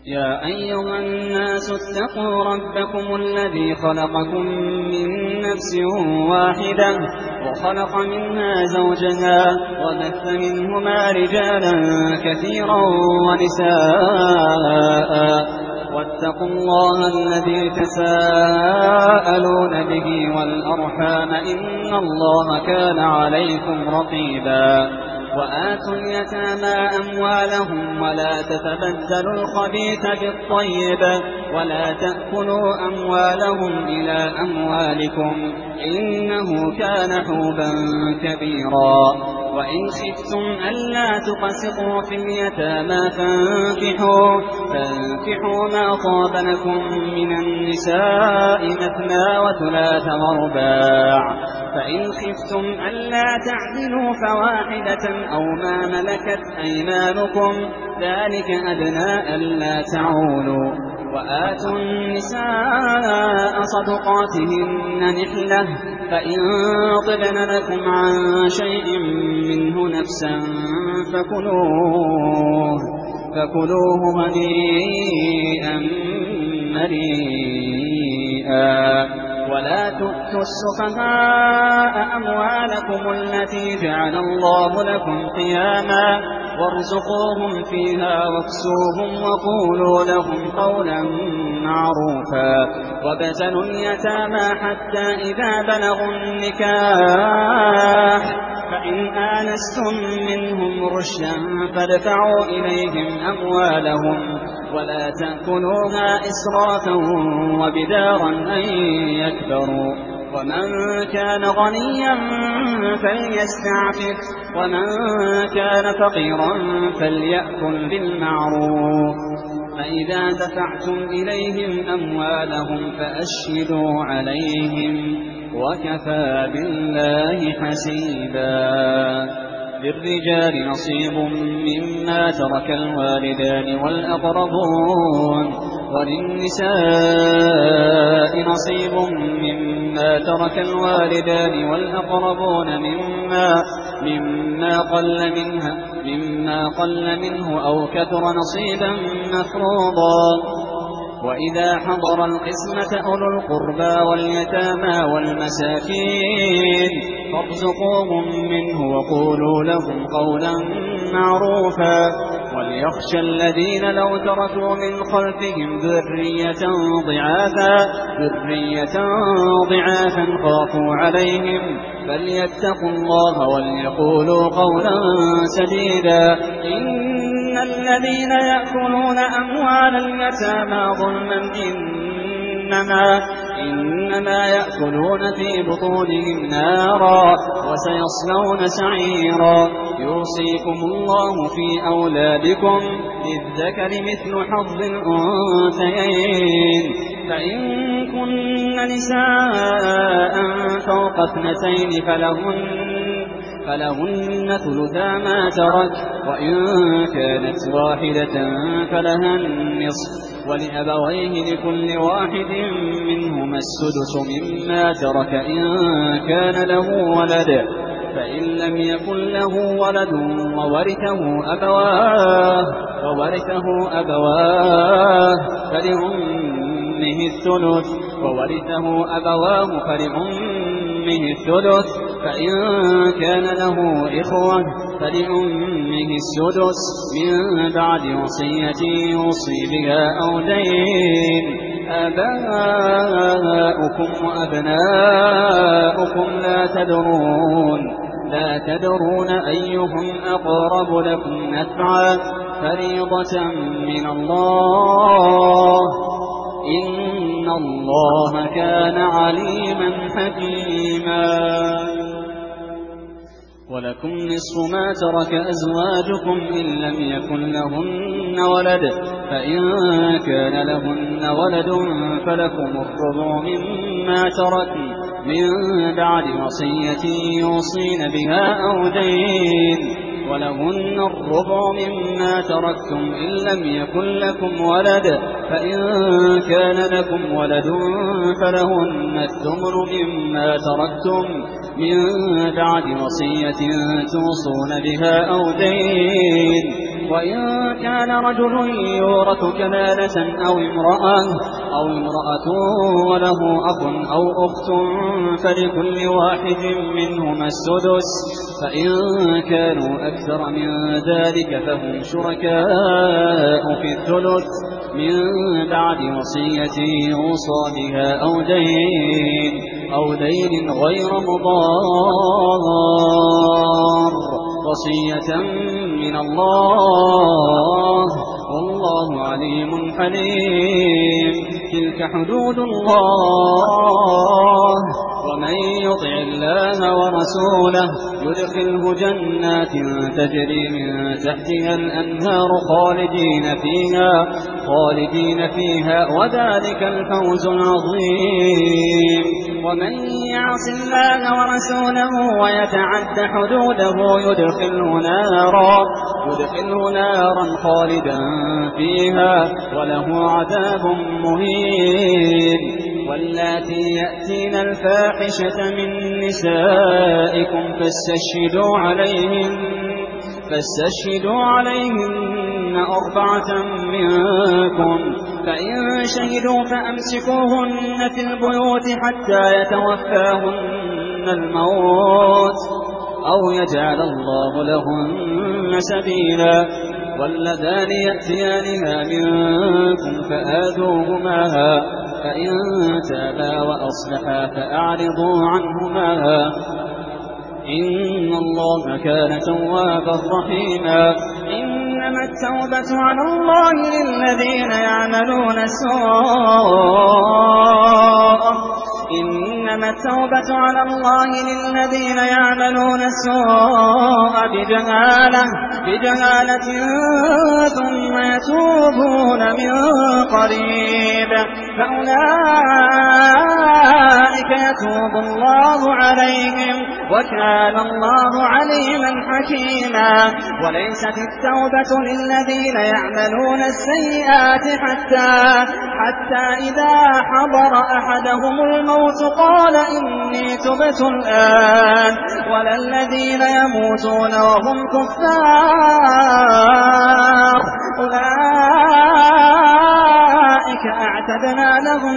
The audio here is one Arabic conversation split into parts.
يا أيها الناس اتقوا ربكم الذي خلقكم من نفس واحدة وخلق منها زوجها وبث منهما رجالا كثيرا ونساء واتقوا الله الذي تساءلون به والأرحام إن الله كان عليكم رقيبا وآتوا اليتامى أموالهم ولا تتبدلوا الخبيث بالطيب ولا تأكلوا أموالهم إلى أموالكم إنه كان حوبا كبيرا وإن خفتم ألا تقسطوا في اليتامى فانكحوا ما طاب لكم من النساء مثنى وثلاث ورباع فإن خفتم ألا تعدلوا فواحدة أو ما ملكت أيمانكم ذلك أدنى ألا تعولوا وآتوا النساء صدقاتهن نحلة فإن طبن لكم عن شيء منه نفسا فكلوه هنيئا مريئا ولا تؤتوا السفهاء أموالكم التي جعل الله لكم قياما وارزقوهم فيها واكسوهم وقولوا لهم قولا معروفا وابتلوا اليتامى حتى إذا بلغوا النكاح فإن آنستم منهم رشدا فادفعوا إليهم أموالهم ولا تأكلوها إسرافا وبدارا أن يكبروا ومن كان غنيا فليستعفف ومن كان فقيرا فليأكل بالمعروف فإذا دفعتم إليهم أموالهم فأشهدوا عليهم وكفى بالله حسيبا للرجال نصيب مما ترك الوالدان والأقربون وللنساء نصيب مما ترك الوالدان والأقربون مما قل منه أو كثر نصيبا مفروضا وإذا حضر القسمة أولو القربى واليتامى والمساكين فارزقوهم منه وقولوا لهم قولا معروفا وليخشى الذين لو تركوا من خلفهم ذرية ضعافا خافوا عليهم فليتقوا الله وليقولوا قولا سديدا إن الذين يأكلون أموال اليتامى ظلما إنما يأكلون في بطونهم نارا وسيصلون سعيرا يوصيكم الله في أولادكم للذكر مثل حظ الأنثيين فإن كن نساء فوق 2 فلهن ثلثا ما ترك وإن كانت واحدة فلها النصف ولأبويه لكل واحد منهما السدس مما ترك إن كان له ولد فإن لم يكن له ولد وورثه أبواه فلأمه الثلث فإن كان له إخوة فلأمه السدس من بعد وصية يوصي بها أو دين آباؤكم وأبناؤكم لا تدرون أيهم أقرب لكم نفعا فريضة من الله إن الله كان عليما حكيما ولكم نصف ما ترك أزواجكم إن لم يكن لهن ولد فإن كان لهن ولد فلكم الربع مما تركن من بعد وصية يوصين بها أو دين ولهن الربع مما تركتم إن لم يكن لكم ولد فإن كان لكم ولد فلهن الثمن مما تركتم من بعد وصية توصون بها أو دين وإن كان رجل يورث كلالة أو امرأة وله أخ أو أخت فلكل واحد منهما السدس، فإن كانوا أكثر من ذلك فهم شركاء في الثلث من بعد وصية يوصى بها أو دين غير مضار، وصية من الله والله عليم حليم. تلك حدود الله، ومن يطع الله ورسوله يدخله جنات تجري من تحتها الأنهار خالدين فيها وذلك الفوز العظيم. ومن يعص الله ورسوله ويتعد حدوده يدخله نارا خالدا فيها وله عذاب مهين. واللاتي يأتين الفاحشة من نسائكم فاستشهدوا عليهن 4 منكم، فإن شهدوا فأمسكوهن في البيوت حتى يتوفاهن الموت أو يجعل الله لهن سبيلا. واللذان يأتيانها منكم فآذوهما، فإن تابا وأصلحا فأعرضوا عنهما إن الله كان توابا رحيما. إنما التوبة على الله للذين يعملون السوء بجهالة ثم يتوبون من قريب فأولئك يتوب الله عليهم وكان الله عليما حكيما. وليست التوبة للذين يعملون السيئات حتى إذا حضر أحدهم الموت قال إني تبت الآن، ولا الذين يموتون وهم كفار أولئك أعتدنا لهم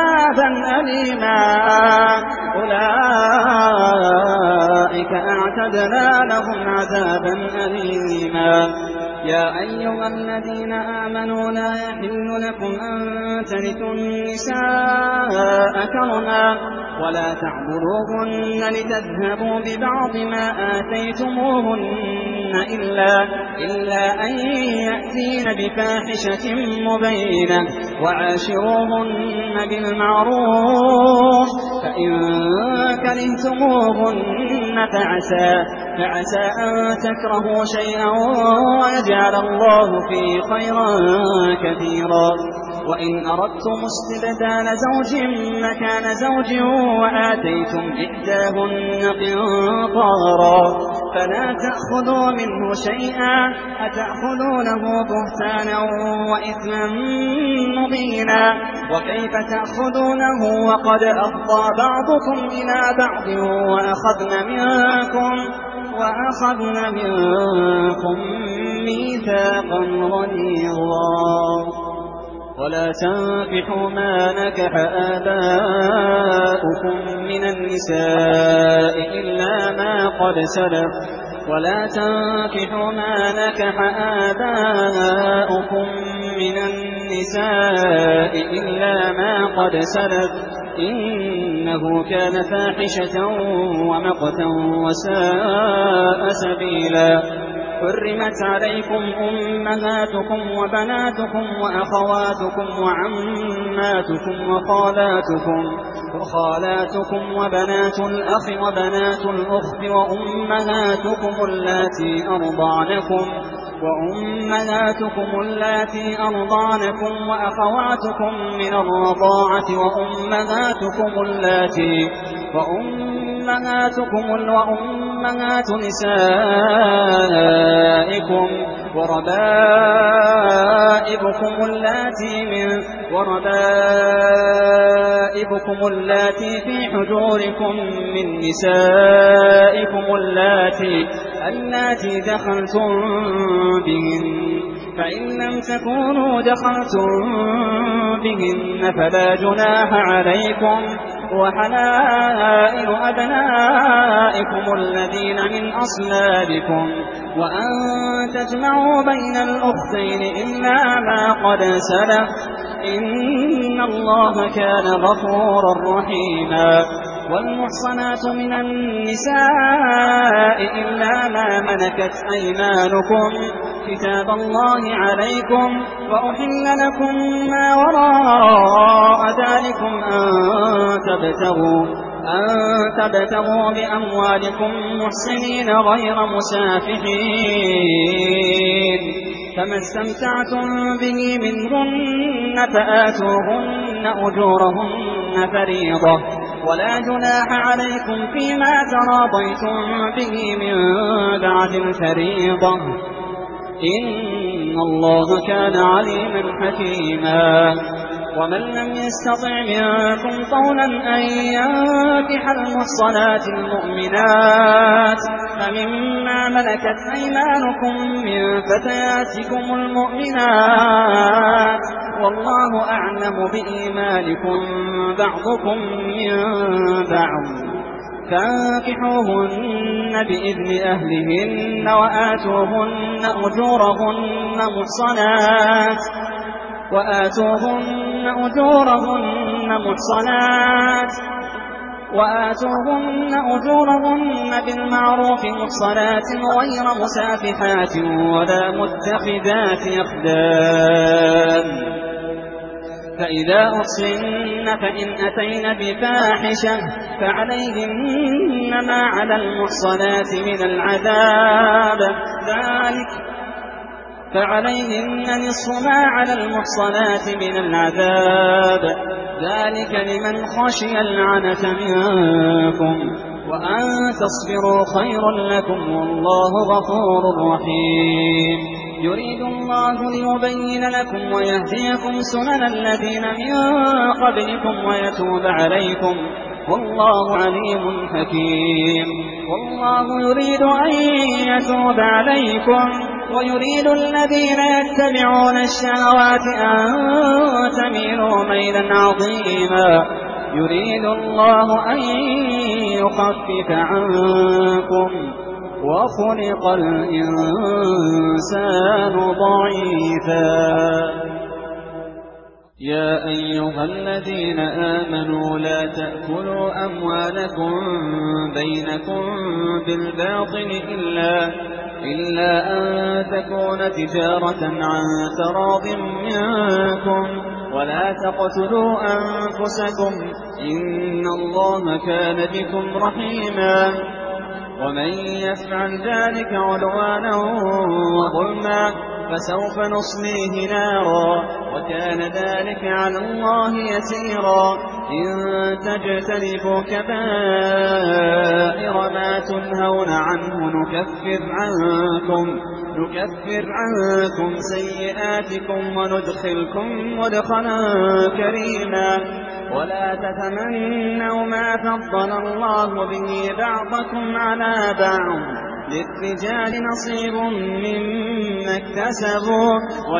عذابا أليما. يا أيها الذين آمنوا لا يحل لكم أن ترثوا النساء كرها ولا تعبدوهن لتذهبوا ببعض ما آتيتموهن إلا أن يأتين بفاحشة مبينة وعاشروهن بالمعروف، فإن كرهتموهن فعسى أن تكرهوا شيئا ويجعل الله فيه خيرا كثيرا. وإن أردتم استبدال زوج مكان زوج وآتيتم إحداهن قنطارا فلا تأخذوا منه شيئا أتأخذونه بهتانا وإثما مبينا. وكيف تأخذونه وقد أفضى بعضكم إلى بعض وأخذن منكم ميثاقا غليظا. ولا تنكحوا ما نكح آباؤكم من النساء إلا ما قد سلف إنه كان فاحشة ومقتا وساء سبيلا. حرمت عليكم أمهاتكم وبناتكم وأخواتكم وعماتكم وخالاتكم وبنات الأخ وبنات الأخت وأمهاتكم اللاتي أرضعنكم وأخواتكم من الرضاعة وأمهات نسائكم وربائبكم اللاتي في حجوركم من نسائكم اللاتي دخلتم بهن، فإن لم تكونوا دخلتم بهن فلا جناح عليكم، وحلائل أبنائكم الذين من أصلابكم، وأن تجمعوا بين الأختين إلا ما قد سلف، إن الله كان غفورا رحيما. والمحصنات من النساء إلا ما ملكت أيمانكم، كتاب الله عليكم، وأحل لكم ما وراء ذلكم أن تبتغوا بأموالكم محسنين غير مسافحين، فما استمتعتم به منهن فآتوهن أجورهن فريضة، ولا جناح عليكم فيما تراضيتم به من بعد الفريضة، إن الله كان عليما حكيما. ومن لم يستطع منكم طولا أن ينكح المحصنات المؤمنات فمما ملكت أيمانكم من فتياتكم المؤمنات، والله أعلم بإيمانكم بعضكم من بعض، فانكحوهن بإذن أهلهن وآتوهن أجورهن بالمعروف محصنات غير مسافحات ولا متخذات أخدان. فإذا أحصن فإن أتين بفاحشة فعليهن ما على المحصنات من العذاب، فعليهن نصف ما على المحصنات من العذاب، ذلك لمن خشي العنة منكم، وأن تصبروا خير لكم، والله غفور رحيم. يريد الله ليبين لكم ويهديكم سنن الذين من قبلكم ويتوب عليكم، والله عليم حكيم. والله يريد أن يتوب عليكم ويريد الذين يتبعون الشهوات أن تميلوا ميلا عظيما. يريد الله أن يخفف عنكم وخلق الإنسان ضعيفا. يا أيها الذين آمنوا لا تأكلوا أموالكم بينكم بالباطل إلا أن تكون تجارة عن تراض منكم، ولا تقتلوا أنفسكم، إن الله كان بكم رحيما. ومن يفعل ذلك عدوانا وظلما فسوف نصليه نارا، وكان ذلك على الله يسيرا. إن تجتنبوا كبائر ما تنهون عنه نكفر عنكم سيئاتكم وندخلكم مدخلا كريما. ولا تتمنوا ما فضل الله به بعضكم على بعض، للرجال نصيب مما اكتسبوا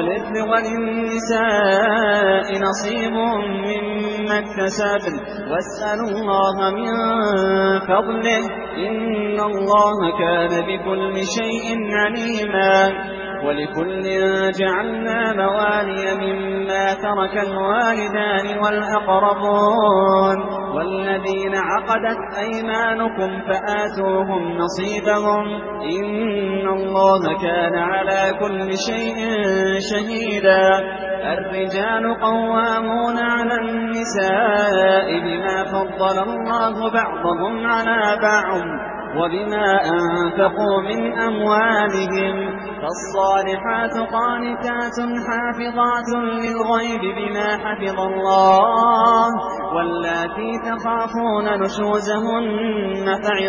وللنساء نصيب مما اكتسبن، واسألوا الله من فضله، إن الله كان بكل شيء عليما. ولكل جعلنا موالي مما ترك الوالدان والأقربون والذين عقدت أيمانكم فآتوهم نصيبهم، إن الله كان على كل شيء شهيدا. الرجال قوامون على النساء بما فضل الله بعضهم على بعض، وبما أنفقوا من أموالهم فالصالحات قانتات حافظات للغيب بما حفظ الله واللاتي تخافون نشوزهن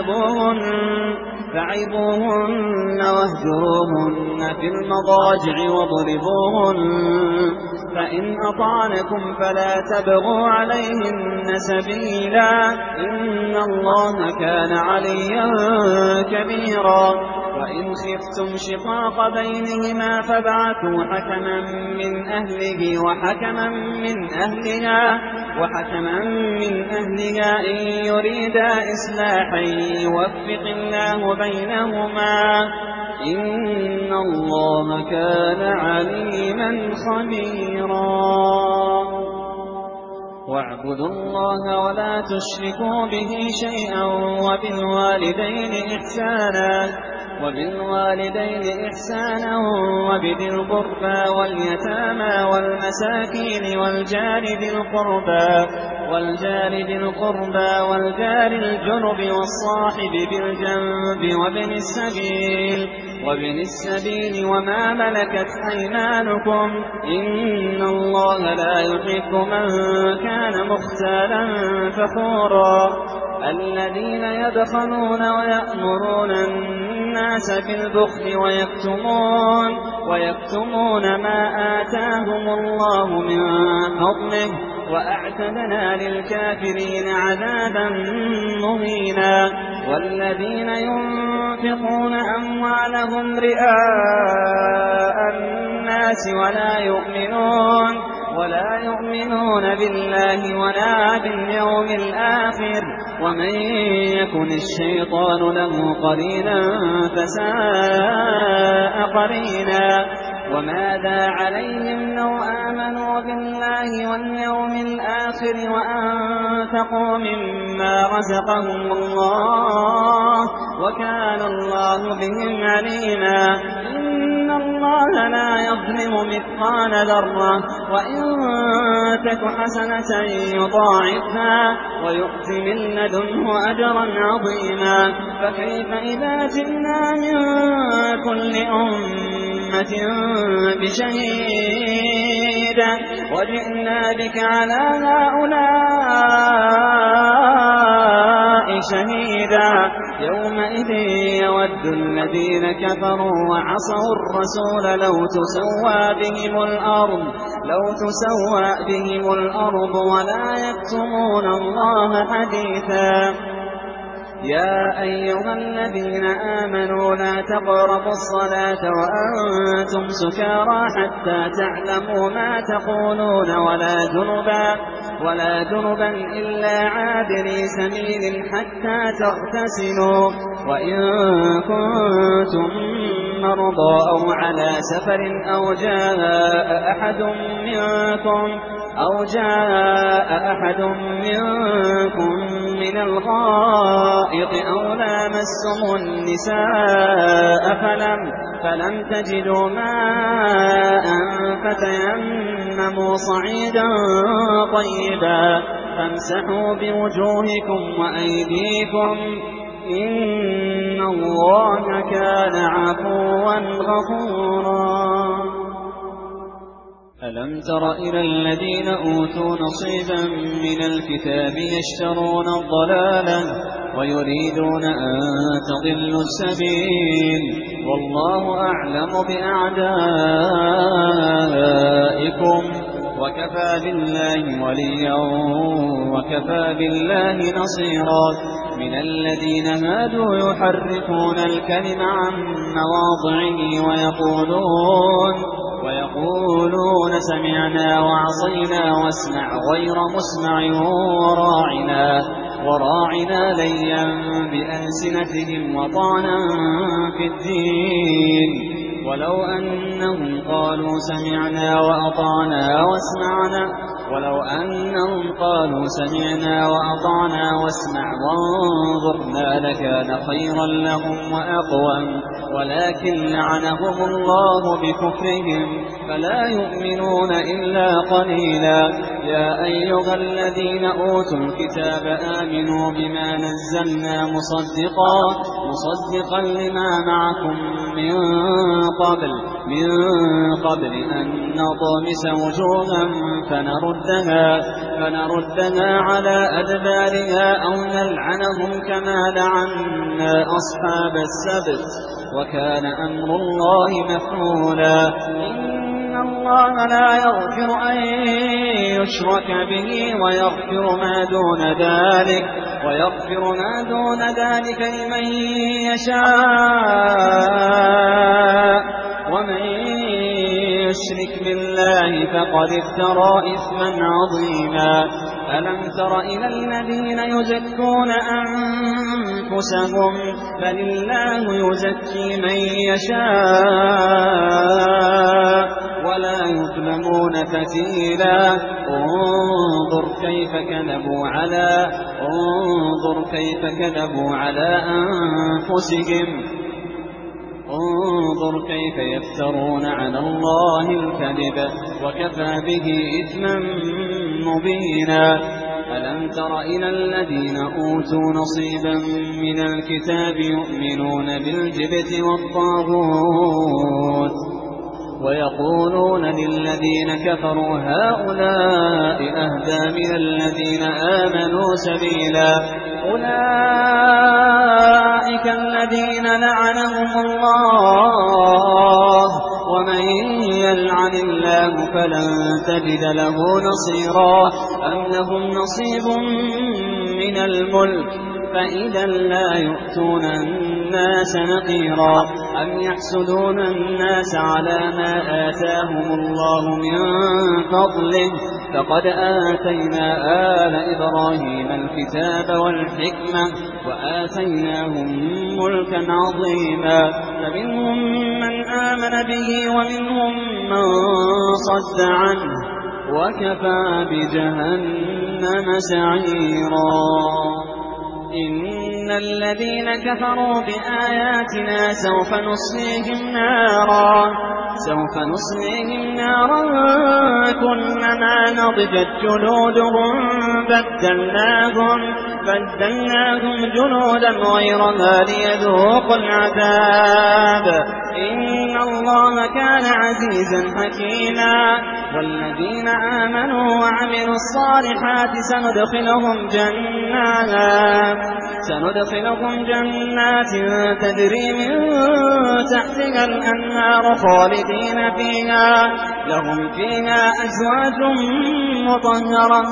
فعظوهن واهجروهن في المضاجع واضربوهن فإن أطعنكم فلا تبغوا عليهن سبيلا إن الله كان عليا كبيرا وإن خفتم شقاق بينهما فابعثوا حكما من أهله وحكما من أهلها إن يريدا إصلاحا يوفق الله بينهما إن الله كان عليما خبيرا واعبدوا الله ولا تشركوا به شيئا وبالوالدين إحسانا وبذي القربى واليتامى والمساكين والجار والجار الجنب والصاحب بالجنب وابن السبيل وما ملكت أيمانكم إن الله لا يحب من كان مختالا فخورا الذين يبخلون ويأمرون الناس بالبخل ويكتمون ما آتاهم الله من فضله وأعتدنا للكافرين عذابا مهينا والذين ينفقون أموالهم رئاء الناس ولا يؤمنون بالله ولا باليوم الآخر ومن يكن الشيطان له قرينا فساء قرينا وماذا عليهم لو آمنوا بالله واليوم الآخر وأنفقوا مما رزقهم الله وكان الله بهم عليما إن الله لا يظلم مثقال ذرة وإن تك حسنة يضاعفها ويؤت من لدنه أجرا عظيما فكيف إذا جئنا من كل أمة بشهيد وجئنا بك على هؤلاء شهيدا يومئذ يود الذين كفروا وعصوا الرسول لو تسوى بهم الأرض ولا يكتمون الله حديثا يا أيها الذين آمنوا لا تقربوا الصلاة وأنتم سكارى حتى تعلموا ما تقولون ولا جنبا إلا عابري سبيل حتى تغتسلوا وإن كنتم مرضى أو على سفر أو جاء أحد منكم من الغائط أو لامستم النساء فلم تجدوا ماء فتيمموا صعيدا طيبا فامسحوا بوجوهكم وأيديكم إن الله كان عفوا غفورا ألم تر إلى الذين أوتوا نصيبا من الكتاب يشترون الضلالة ويريدون أن تضلوا السبيل والله أعلم بأعدائكم وكفى بالله وليا وكفى بالله نصيرا من الذين هادوا يحرفون الكلم عن مواضعه ويقولون سمعنا وعصينا واسمع غير مسمع وراعنا ليا بألسنتهم وطعنا في الدين ولو أنهم قالوا سمعنا وأطعنا واسمع وانظرنا لكان خيرا لهم وأقوم ولكن لعنهم الله بكفرهم فلا يؤمنون إلا قليلا يا أيها الذين أوتوا الكتاب آمنوا بما نزلنا مصدقا لما معكم من قبل أن نطمس وجوها فنردها على أدبارها أو نلعنهم كما لعنا أصحاب السبت وكان أمر الله مفعولا إن الله لا يغفر أن يشرك به ويغفر ما دون ذلك لمن يشاء ومن يشرك بالله فقد افترى إثما عظيما ألم تر إلى الذين يزكون أنفسهم بل الله يزكي من يشاء ولا يظلمون فتيلا انظر كيف كذبوا على أنفسهم انظر كيف يفترون على الله الكذب وكفى به إثما مبينا ألم تر إلى الذين أوتوا نصيبا من الكتاب يؤمنون بالجبت والطاغوت ويقولون للذين كفروا هؤلاء أهدى من الذين آمنوا سبيلا أولئك الذين لعنهم الله ومن يلعن الله فلن تجد له نصيرا أم لهم نصيب من الملك فإذا لا يؤتون الناس نقيرا أم يحسدون الناس على ما آتاهم الله من فضله فقد آتينا آل إبراهيم الكتاب والحكمة وآتيناهم ملكا عظيما فمنهم من آمن به ومنهم من صد عنه وكفى بجهنم سعيرا إن الذين كفروا بآياتنا سوف نصليهم نارا كلما نضجت جلودهم بدلناهم جلودا غيرها ليذوقوا العذاب إن الله كان عزيزا حكيما والذين آمنوا وعملوا الصالحات سندخلهم جنات تجري من تحتها الأنهار خالدين فيها لهم فيها أزواج مطهرة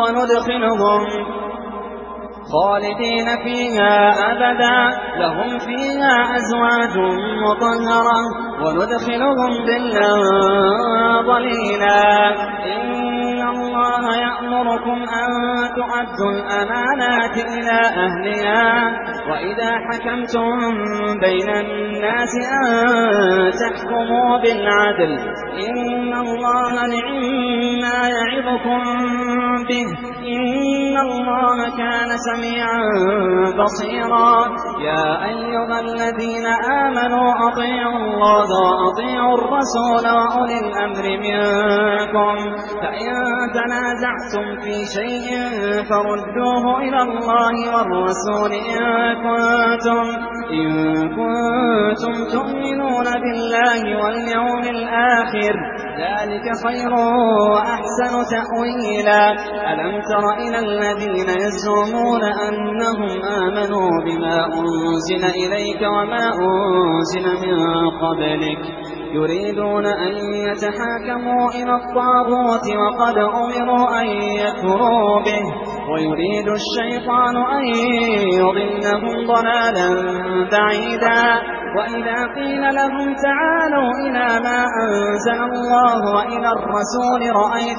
خالدين فيها أبدا لهم فيها أزواج مطهرة وندخلهم ظلا ظليلا إن الله يأمركم أن تؤدوا الأمانات إلى أهلها وإذا حكمتم بين الناس أن تحكموا بالعدل إن الله نعما يعظكم به إن الله كان سميعا بصيرا يا أيها الذين آمنوا أطيعوا الله وأطيعوا الرسول وأولي الأمر منكم فإن تنازعتم في شيء فردوه إلى الله والرسول إن كنتم تؤمنون بالله واليوم الآخر ذلك خير وأحسن تأويلا ألم تر إلى الذين يزعمون أنهم آمنوا بما أنزل إليك وما أنزل من قبلك يريدون أن يتحاكموا إلى الطاغوت وقد أمروا أن يكفروا به ويريد الشيطان أن يضلهم ضلالا بعيدا وإذا قيل لهم تعالوا إلى ما أنزل الله وإلى الرسول رأيت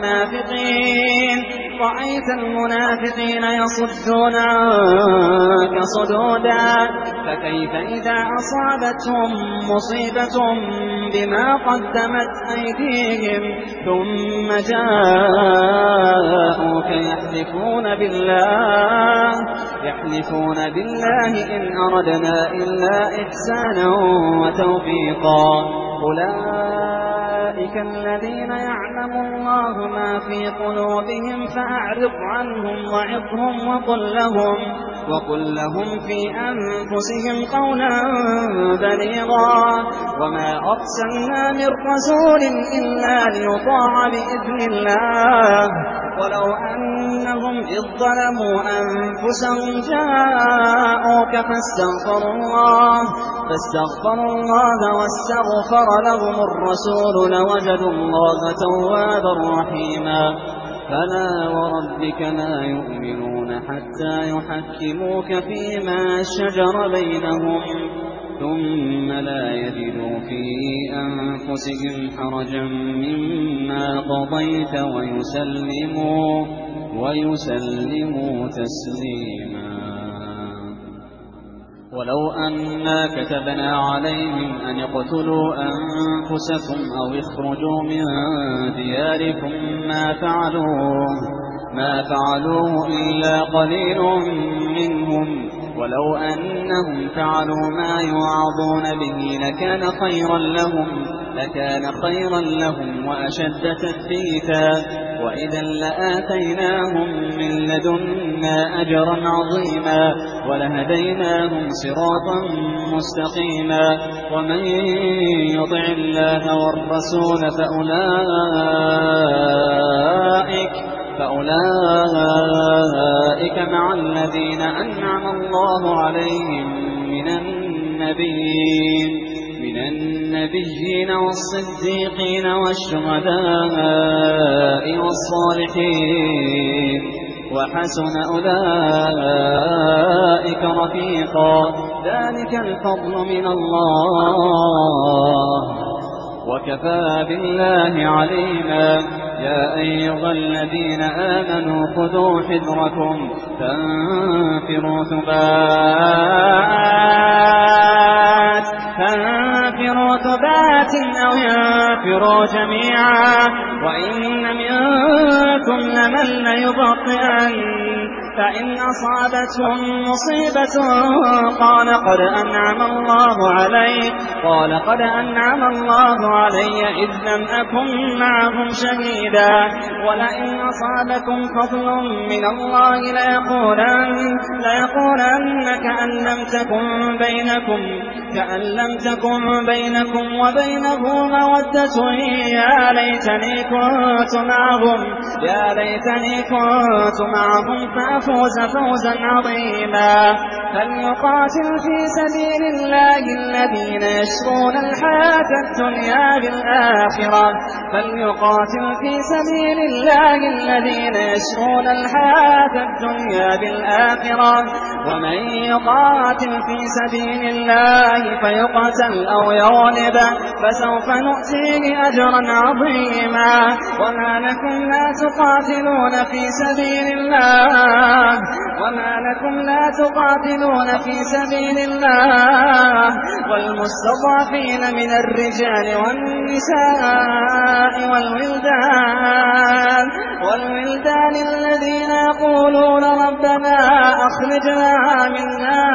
المنافقين يصدون عنك صدودا فكيف إذا أصابتهم مصيبة بما قدمت أيديهم ثم جاءوك يحلفون بالله إن أردنا إلا إحسانا وتوفيقا أولئك أولئك الذين يعلم الله ما في قلوبهم فأعرض عنهم وعظهم وقل لهم في أنفسهم قولا بليغا وما أرسلنا من رسول إلا ليطاع بإذن الله ولو أنهم إذ ظلموا أنفسهم جاءوك فاستغفروا الله واستغفر لهم الرسول لوجدوا الله توابا رحيما فلا وربك لا يؤمنون حتى يحكموك فيما شجر بينهم ثم لا يجدوا في أنفسهم حرجا مما قضيت ويسلموا تسليما ولو أنا كتبنا عليهم أن اقتلوا أنفسكم أو اخرجوا من دياركم ما فعلوه إلا قليل منهم ولو أنهم فعلوا ما يوعظون به لكان خيرا لهم وأشد تثبيتا وإذا لآتيناهم من لدنا أجرا عظيما ولهديناهم صراطا مستقيما ومن يطع الله والرسول فأولئك مع الذين أنعم الله عليهم من النبيين والصديقين والشهداء والصالحين وحسن أولئك رفيقا ذلك الفضل من الله وكفى بالله عليما يا أيها الذين آمنوا خذوا حذركم فانفروا ثبات أو ينفروا جميعا وإن منكم لمن ليبطئن فإن أصابتهم مصيبة قال قد أنعم الله علي إذ لم أكن معهم شهيدا ولئن أصابكم فضل من الله ليقولن كأن لم تكن بينكم وبينه مودة يا ليتني كنت معهم فأفوز فوزا عظيما فليقاتل في سبيل الله الذين يشرون الحياة الدنيا بالآخرة ومن يقاتل في سبيل الله فيقتل أو يغلب فسوف نؤتيه أجرا عظيما وما لكم لا تقاتلون في سبيل الله والمستضعفين من الرجال والنساء والولدان الذين يقولون ربنا أخرجنا من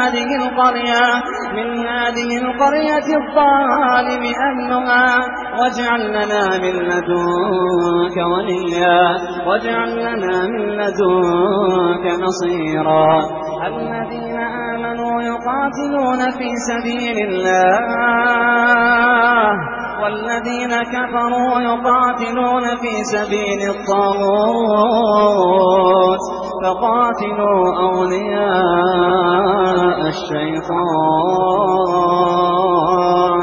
هذه القرية الظالم أهلها واجعل لنا من لدنك وليا واجعل لنا من لدنك نصيرا الذين آمنوا يقاتلون في سبيل الله والذين كفروا يقاتلون في سبيل الطاغوت فقاتلوا أولياء الشيطان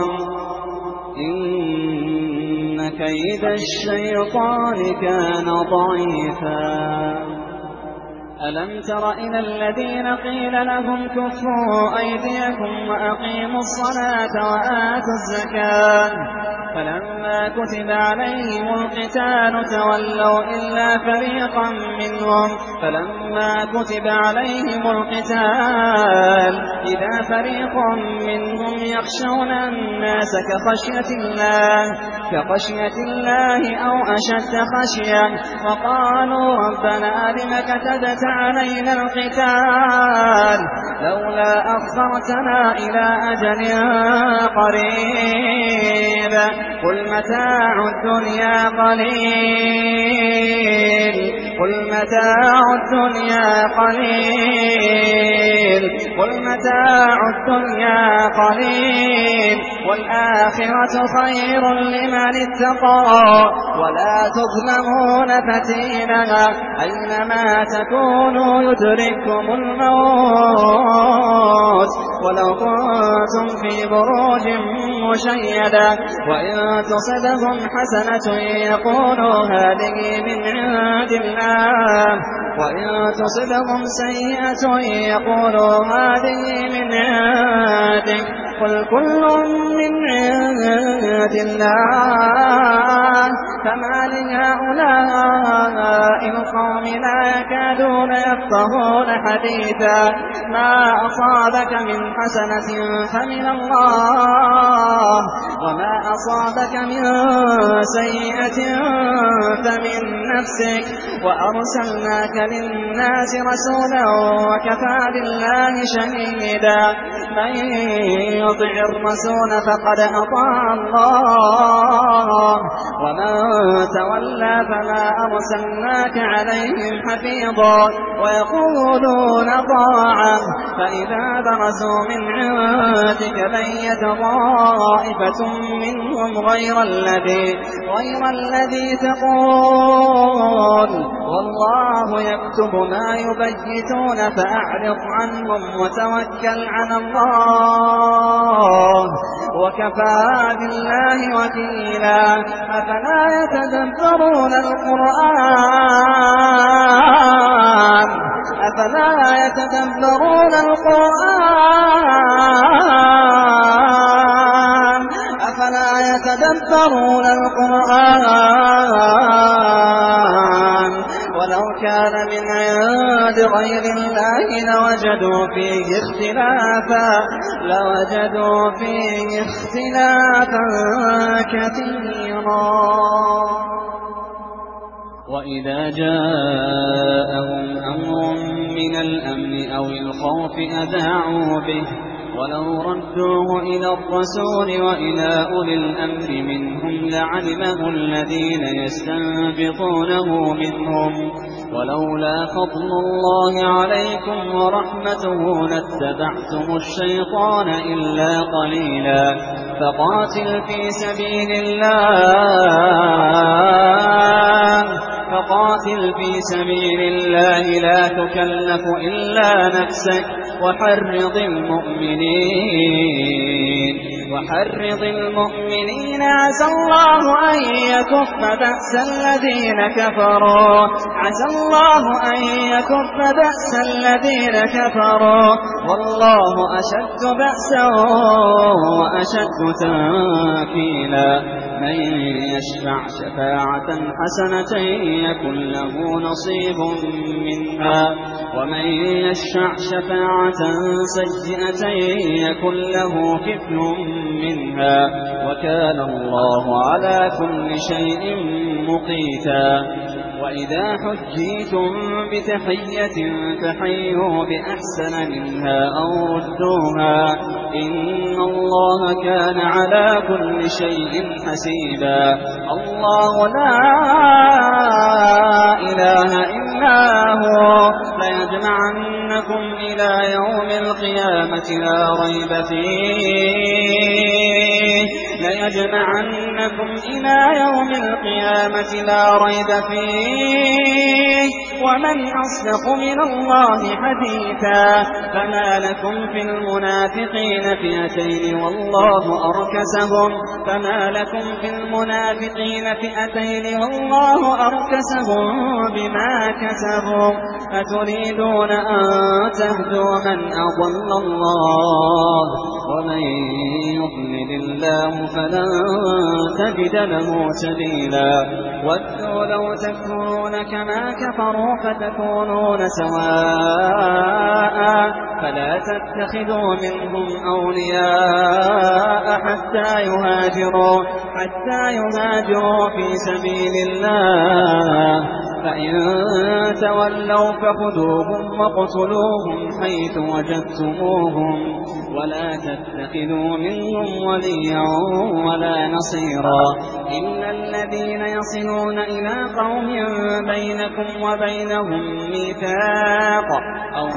إن كيد الشيطان كان ضعيفا ألم تر إلى الذين قيل لهم كفوا أيديكم وأقيموا الصلاة وآتوا الزكاة فلما كتب عليهم القتال تولوا إلا فريقا منهم فلما كتب عليهم القتال إذا فريق منهم يخشون الناس كخشية الله أو أشد خشية وقالوا ربنا لم كتبت علينا القتال لولا أخرتنا إلى أجل قريب شهيد قل متاع الدنيا قليل قل متاع الدنيا قليل قل متاع الدنيا قليل والآخرة خير لمن اتقى ولا تظلمون فتيلا أينما تكونوا يدرككم الموت ولو كنتم في بروج مشيدة وإن تصبهم حسنة يقولوا هذه من عند الله وإن تصبهم سيئة يقولوا هذه من عندك قل كل من عند الله فما لهؤلاء القوم لا يكادون يفقهون حديثا ما أصابك من حسنة فمن الله وما أصابك من سيئة فمن نفسك وأرسلناك للناس رسولا وكفى بالله شهيدا من يطع الرسول فقد أطاع الله ومن تولى فما أرسلناك عليهم حفيظا ويقولون طاعة فإذا برزوا من عندك بيت طائفة منهم غير الذي تقول والله يكتب ما يبيتون فأعرض عنهم وتوكل على الله وكفى بالله وكيلا أفلا يتدبرون القرآن أفلا يتدبرون القرآن ولو كان من عند غير الله لوجدوا فيه اختلافا كثيرا وإذا جاءهم أمر من الأمن أو الخوف أذاعوا به ولو ردوه إلى الرسول وإلى أولي الأمر منهم لعلمه الذين يستنبطونه منهم ولولا فضل الله عليكم ورحمته لاتبعتم الشيطان إلا قليلا فقاتل في سبيل الله لا تكلف إلا نفسك وحرض المؤمنين عسى الله أن يكف بأس الذين كفروا والله أشد بأسا وأشد تنكيلا من يشفع شفاعة حسنة يكن له نصيب منها ومن يشفع شفاعة سيئة يكن له كفل منها وكان الله على كل شيء مقيتا وإذا حجيتم بتحية فحيوا بأحسن منها أو ردوها إن الله كان على كل شيء حسيبا الله لا إله إلا هو ليجمعنكم إلى يوم القيامة لا ريب فيه ومن أصدق من الله حديثا فما لكم في المنافقين فئتين والله أركسهم بما كسبوا أتريدون أن تهدوا من أضل الله ومن يضلل الله فلن تجد له سبيلا ودوا لو تكفرون كما كفروا فتكونون سواء فلا تتخذوا منهم أولياء حتى يهاجروا في سبيل الله فإن تولوا فخذوهم واقتلوهم حيث وجدتموهم ولا تتخذوا منهم وليا ولا نصيرا إلا الذين يصلون إلى قوم بينكم وبينهم ميثاق أو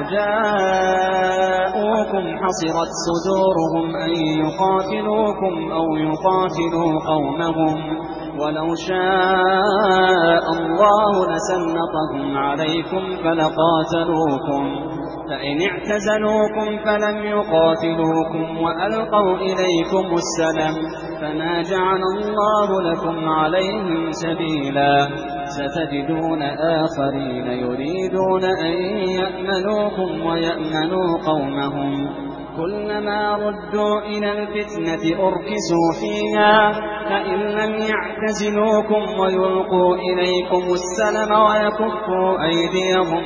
جاءوكم حصرت صدورهم أن يقاتلوكم أو يقاتلوا قومهم ولو شاء الله لسلطهم عليكم فلقاتلوكم فإن اعتزلوكم فلم يقاتلوكم وألقوا إليكم السلم فما جعل الله لكم عليهم سبيلا ستجدون آخرين يريدون أن يأمنوكم ويأمنوا قومهم كلما ردوا إلى الفتنة أركسوا فيها فإن لم يعتزلوكم ويلقوا إليكم السلم ويكفوا أيديهم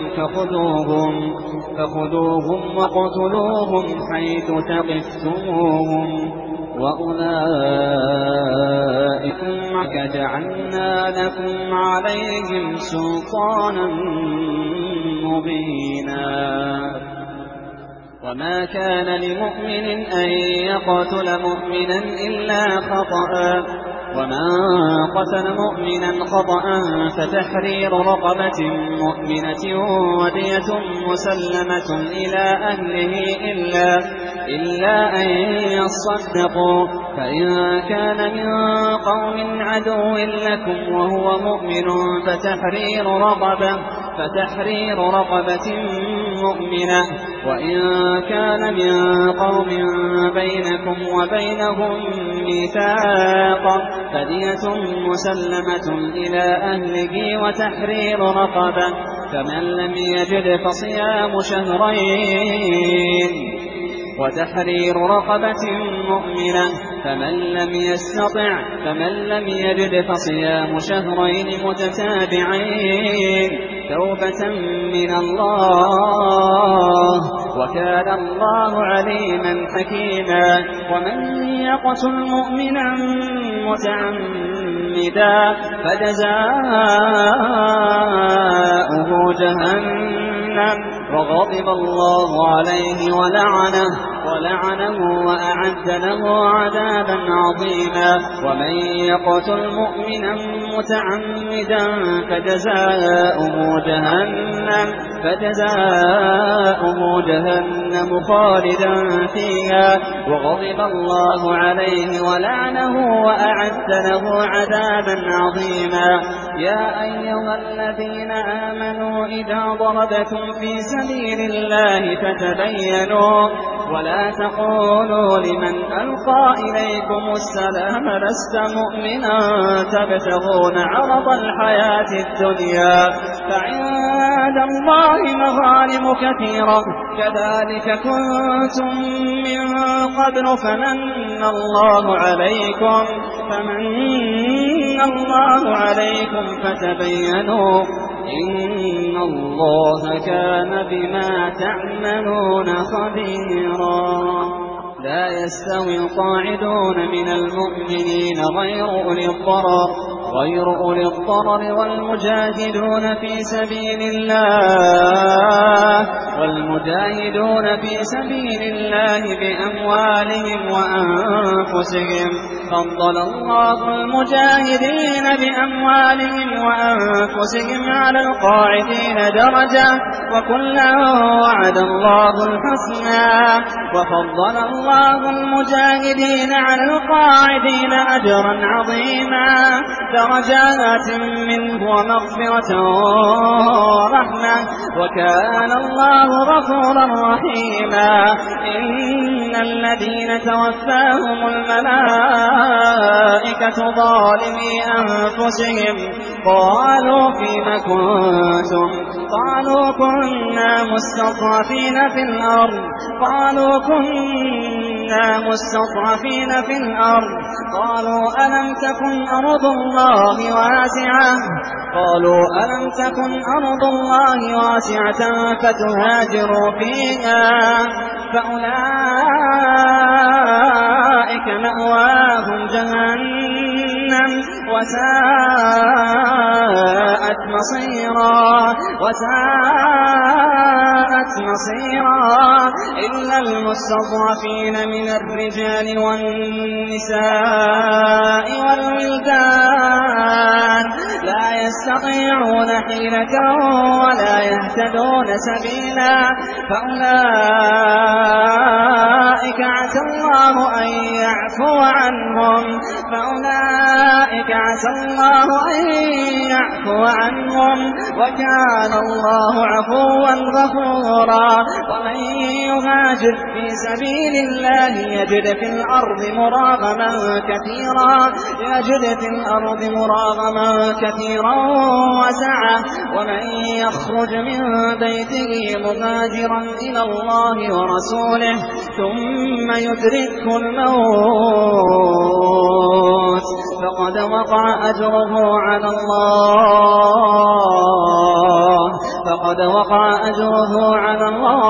فخذوهم وقتلوهم حيث ثقفتموهم وأولئكم جعلنا لكم عليهم سلطانا مبينا وما كان لمؤمن أن يقتل مؤمنا إلا خطأ ومن قتل مؤمنا خطأ فتحرير رقبة مؤمنة ودية مسلمة إلى أهله إلا أن يصدقوا فإن كان من قوم عدو لكم وهو مؤمن فتحرير رقبة مؤمنة وإن كان من قوم بينكم وبينهم ميثاق فدية مسلمة إلى أهله وتحرير رقبة فمن لم يجد فصيام شهرين وتحرير رقبة مؤمنة فمن لم يجد فصيام شهرين متتابعين توبة من الله وكان الله عليما حكيما ومن يقتل مؤمنا متعمدا فجزاؤه جهنم وغضب الله عليه ولعنه وأعد له عذابا عظيما ومن يقتل مؤمنا متعمدا فجزاؤه جهنم خالدا فيها وغضب الله عليه ولعنه وأعد له عذابا عظيما يا أيها الذين آمنوا إذا ضربتم في سبيل الله فتبينوا ولا تقولوا لمن ألقى إليكم السلام لست مؤمنا تبتغون عرض الحياة الدنيا فعند الله مغانم كثيرة كذلك كنتم من قبل فمن الله عليكم فتبينوا إن الله كان بما تعملون خبيرا لا يستوي القاعدون من المؤمنين غير أولي الضرر والمجاهدون في سبيل الله بأموالهم وأنفسهم فضل الله المجاهدين بأموالهم وأنفسهم على القاعدين درجة وكلا وعد الله الحسنى وفضل الله المجاهدين على القاعدين أجرا عظيما درجات منه ومغفرة ورحمة وكان الله غفورا رحيما إن الذين توفاهم الملائكة ظالمي أنفسهم قالوا فيم كنتم قالوا كنا مستضعفين في الأرض قالوا ألم تكن أرض الله واسعة فتهاجروا فيها فأولئك مأواهم جهنم وساءت مصيرا إلا المستضعفين من الرجال والنساء والولدان لا يستطيعون حيلة ولا يهتدون سبيلا فأولئك عسى الله أن يعفو عنهم وكان الله عفوا غفورا ومن يهاجر في سبيل الله يجد في الأرض مراغما كثيرا وسعة ومن يخرج من بيته مهاجرا إلى الله ورسوله ثم يدركه الموت فقد وقع أجره على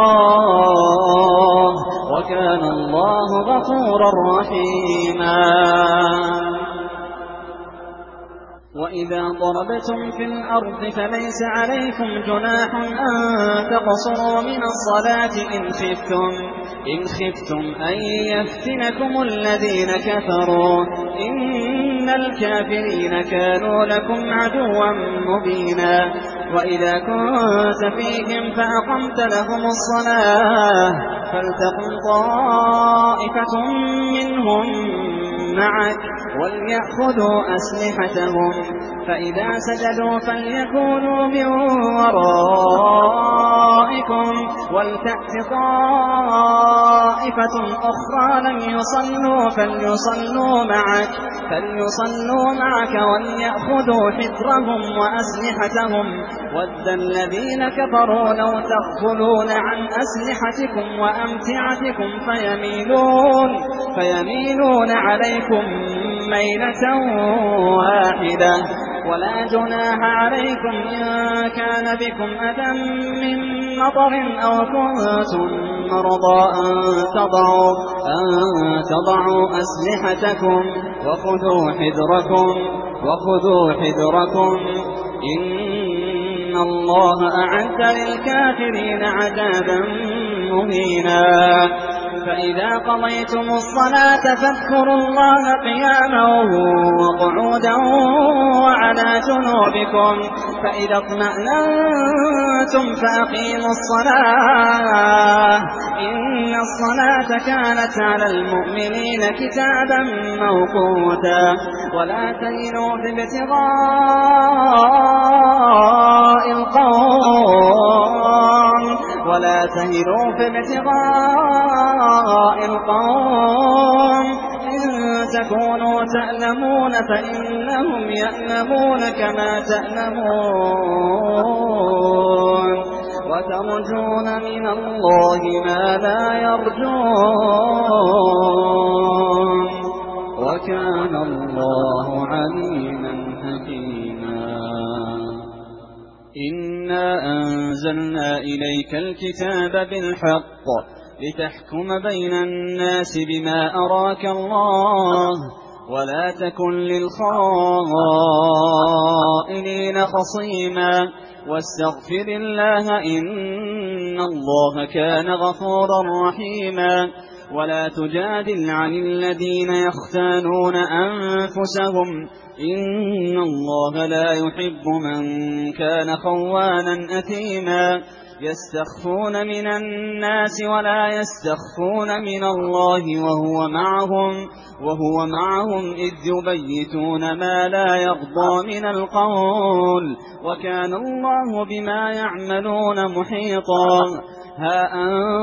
الله وكان الله غفورا رحيما وإذا ضربتم في الأرض فليس عليكم جناح أن تقصروا من الصلاة إن خفتم أن يفتنكم الذين كفروا إن الكافرين كانوا لكم عدوا مبينا وإذا كنت فيهم فأقمت لهم الصلاة فلتقم طائفة منهم معك وليأخذوا أسلحتهم فإذا سجدوا فليكونوا من ورائكم ولتأت طائفة أخرى لم يصلوا فليصلوا معك وليأخذوا حذرهم وأسلحتهم ود الذين كفروا لو تغفلون عن أسلحتكم وأمتعتكم فيميلون عليكم ميلة واحدة ولا جناح عليكم إن كان بكم أذى من مطر أو كنتم مرضى أن تضعوا أسلحتكم وخذوا حذركم إن الله أعد للكافرين عذابا مهينا فإذا قضيتم الصلاة فاذكروا الله قياما وقعودا وعلى جنوبكم فإذا اطمأننتم فأقيموا الصلاة إن الصلاة كانت على المؤمنين كتابا موقوتا ولا تهنوا في ابتغاء القوم إن تكونوا تألمون فإنهم يألمون كما تألمون وترجون من الله ما لا يرجون وكان الله عليما حكيما إنا أنزلنا إليك الكتاب بالحق لتحكم بين الناس بما أراك الله ولا تكن للخائنين خصيما واستغفر الله إن الله كان غفورا رحيما ولا تجادل عن الذين يختانون أنفسهم إن الله لا يحب من كان خوانا أثيما يستخفون من الناس ولا يستخفون من الله وهو معهم إذ يبيتون ما لا يرضى من القول وكان الله بما يعملون محيطا ها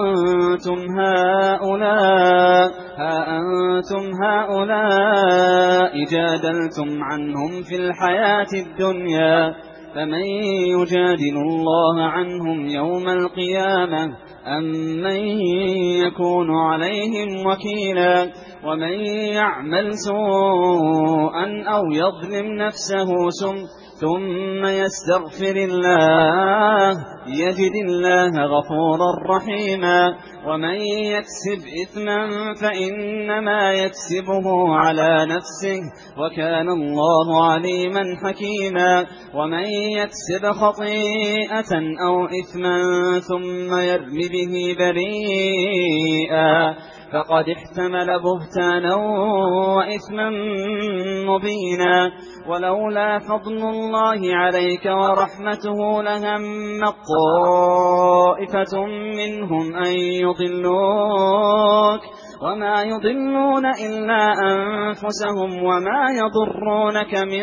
أنتم هؤلاء جادلتم عنهم في الحياة الدنيا فمن يجادل الله عنهم يوم القيامة أم من يكون عليهم وكيلا ومن يعمل سوءا أو يظلم نفسه ثم يستغفر الله يجد الله غفورا رحيما. ومن يكسب إثما فإنما يكسبه على نفسه وكان الله عليما حكيما. ومن يكسب خطيئة أو إثما ثم يرم به بريئا فقد احتمل بهتانا وإثما مبينا. ولولا فضل الله عليك ورحمته لهمت طائفة منهم أن يضلوك وما يضلون إلا أنفسهم وما يضرونك من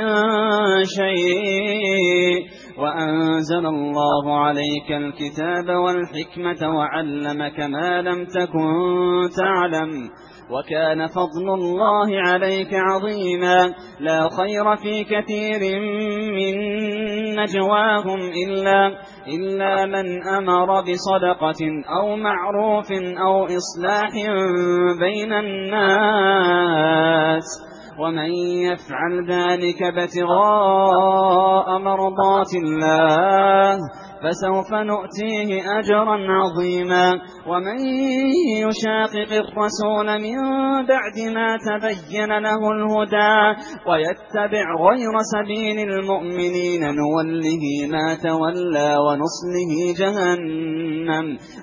شيء. وأنزل الله عليك الكتاب والحكمة وعلمك ما لم تكن تعلم وكان فضل الله عليك عظيما. لا خير في كثير من نجواهم إلا من أمر بصدقة أو معروف أو إصلاح بين الناس ومن يفعل ذلك ابتغاء مرضات الله فسوف نؤتيه أجرا عظيما. ومن يشاقق الرسول من بعد ما تبين له الهدى ويتبع غير سبيل المؤمنين نوله ما تولى ونصله جهنم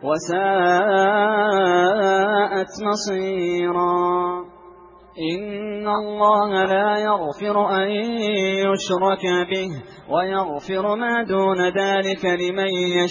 وساءت مصيرا. إن الله لا يغفر أن يشرك به ويغفر ما دون ذلك لمن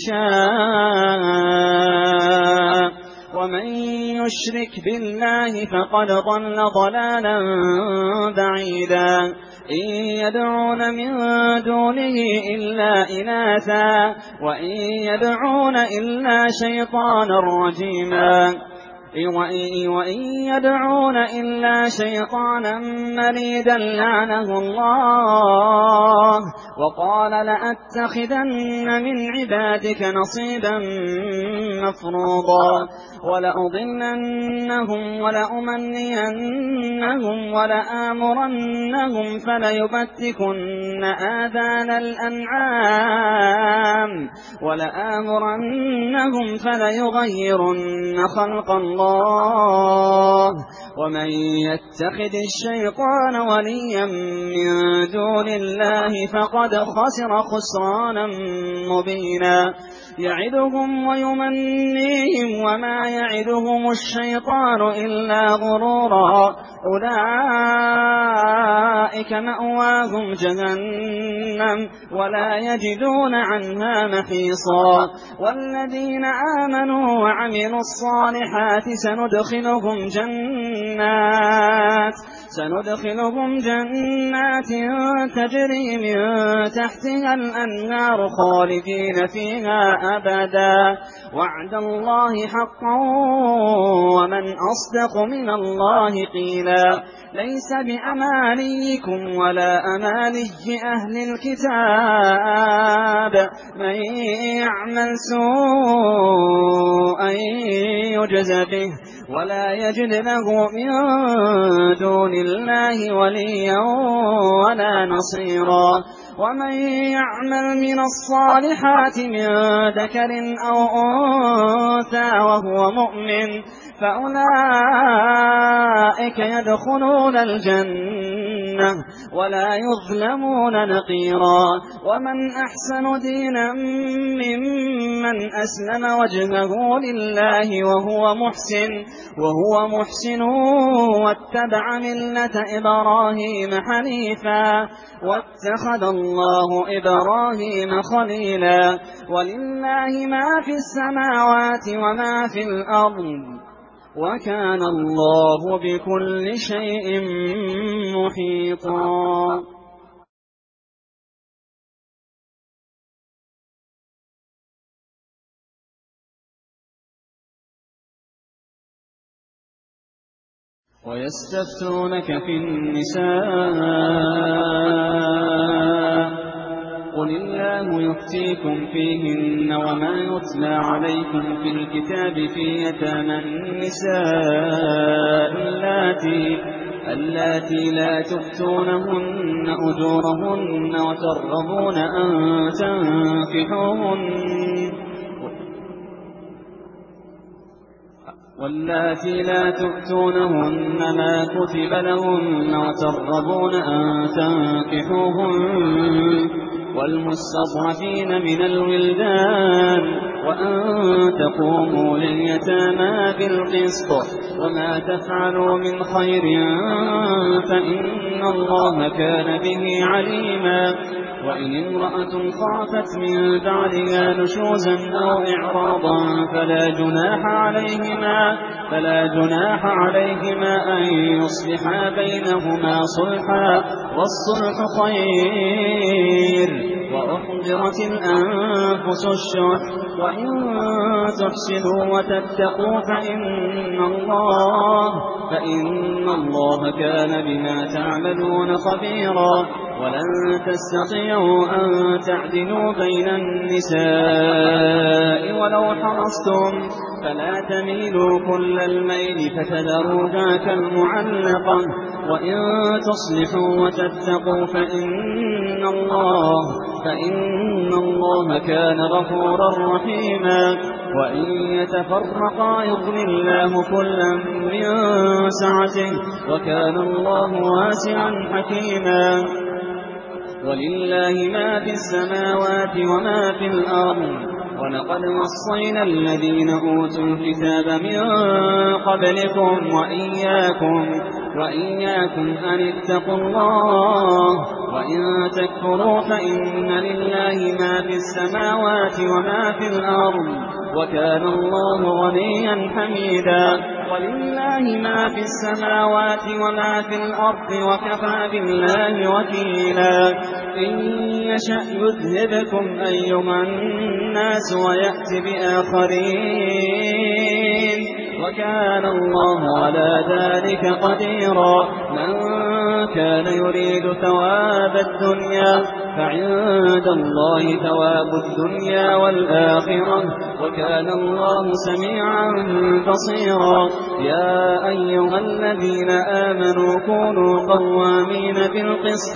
يشاء ومن يشرك بالله فقد ضل ضلالا بعيدا. إن يدعون من دونه إلا إناثا وإن يدعون إلا شيطانا رجيما. وإن يدعون إلا شيطانا مريدا لعنه الله وقال لأتخذن من عبادك نصيبا مفروضا ولأضلنهم ولأمنينهم ولآمرنهم فليبتكن آذان الأنعام ولآمرنهم فليغيرن خلق الله. ومن يتخذ الشيطان وليا من دون الله فقد خسر خسرانا مبينا. يعدهم ويمنيهم وما يعدهم الشيطان إلا غرورا. أولئك مأواهم جهنم ولا يجدون عنها محيصا. والذين آمنوا وعملوا الصالحات سندخلهم جنات تجري من تحتها الأنهار خالدين فيها أبدا وعد الله حقا ومن أصدق من الله قيلا. ليس بأمانيكم ولا أماني أهل الكتاب من يعمل سوءا يجز به ولا يجد له من دون الله وليا ولا نصيرا. ومن يعمل من الصالحات من ذكر أو أنثى وهو مؤمن فأولئك يدخلون الجنة ولا يظلمون نقيرا. ومن أحسن دينا ممن أسلم وجهه لله وهو محسن واتبع ملة إبراهيم حنيفا واتخذ الله إبراهيم خليلا. ولله ما في السماوات وما في الأرض وكان الله بكل شيء محيطا. ويستفتونك في النساء قل الله يفتيكم فيهن وما يتلى عليكم في الكتاب في يتامى النساء اللاتي لا تؤتونهن أجورهن وترغبون أن تنكحوهن واللاتي لا تؤتونهن ما كتب لهن وترغبون أن تنكحوهن والمستضعفين من الولدان وأن تقوموا لليتامى بالقسط وما تفعلوا من خير فإن الله كان به عليما وإن امرأة خافت من بعدها نشوزا أو إعراضا فلا جناح عليهما أن يصلحا بينهما صلحا والصلح خير وأحضرت الأنفس الشح وإن تحسنوا وتتقوا فإن الله كان بما تعملون خبيرا ولن تستطيعوا أن تعدلوا بين النساء ولو حرصتم فلا تميلوا كل الميل فتذروها كالمعلقة وإن تصلحوا وتتقوا فإن الله كان غفورا رحيما وإن يتفرقا يغني الله كلا من سعته وكان الله واسعا حكيما ولله ما في السماوات وما في الأرض ولقد وصينا الذين أوتوا الكتاب من قبلكم وإياكم أن اتقوا الله وإن تكفروا فإن لله ما في السماوات وما في الأرض وكان الله غنيا حميدا ولله ما في السماوات وما في الأرض وكفى بالله وكيلا إن يشأ يذهبكم أيها الناس ويأتي بآخرين وكان الله على ذلك قديرا من كان يريد ثواب الدنيا فعند الله ثواب الدنيا والآخرة وكان الله سميعا بصيرا يا أيها الذين آمنوا كونوا قوامين بالقسط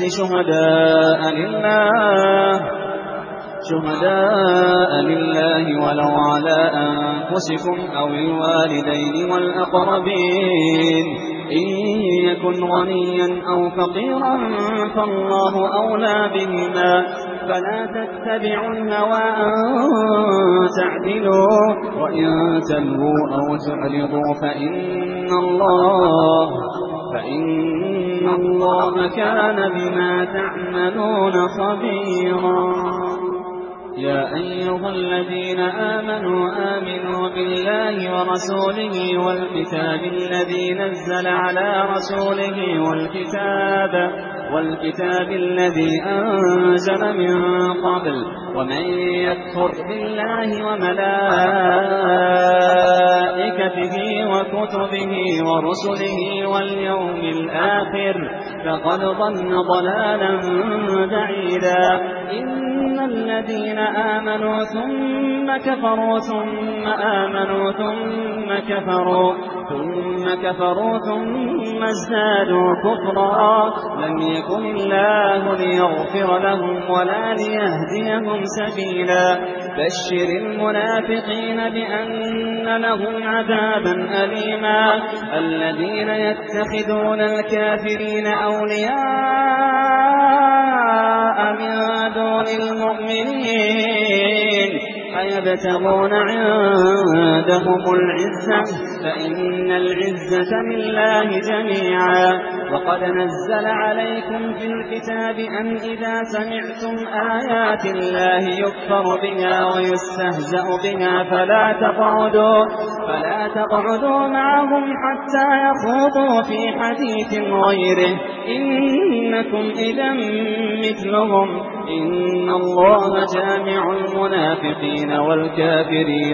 شهداء لله ولو على أنفسكم أو الوالدين والأقربين إن يكن غنيا أو فقيرا فالله أولى بهما فلا تتبعوا الهوى أن تعدلوا وإن تلووا أو تعرضوا فإن الله كان بما تعملون خبيرا يا أيها الذين آمنوا بالله ورسوله والكتاب الذي نزل على رسوله والكتاب الذي أنزل من قبل ومن يكفر بالله وملائكته وكتبه ورسله واليوم الآخر فقد ضل ضلالا بعيدا إن الذين آمنوا ثم كفروا ثم آمنوا ثم كفروا ثم ازدادوا كفرا لم يكن الله ليغفر لهم ولا ليهديهم سبيلا بشر المنافقين بأن لهم عذابا أليما الذين يتخذون الكافرين أولياء من دون المؤمنين أيبتغون عندهم العزة فإن العزة لله جميعا وقد نزل عليكم في الكتاب أن إذا سمعتم آيات الله يكفر بها ويستهزأ بها فلا تقعدوا معهم حتى يخوضوا في حديث غيره إنكم إذا مثلهم إن الله جامع المنافقين والكافرين